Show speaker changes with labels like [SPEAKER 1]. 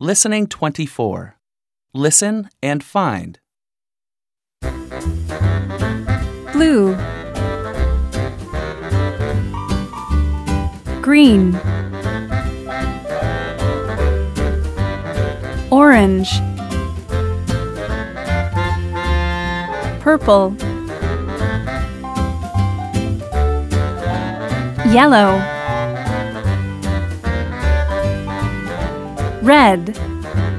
[SPEAKER 1] Listening 24. Listen and find.
[SPEAKER 2] Blue, green, orange, purple, yellow, red.